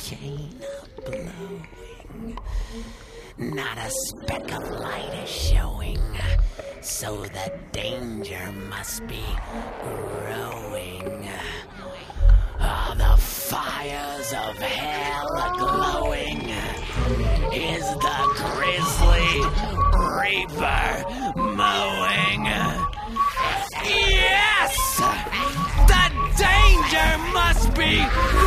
chain blowing. Not a speck of light is showing, so the danger must be growing. Are the fires of hell glowing? Is the grisly reaper mowing? Yes! The danger must be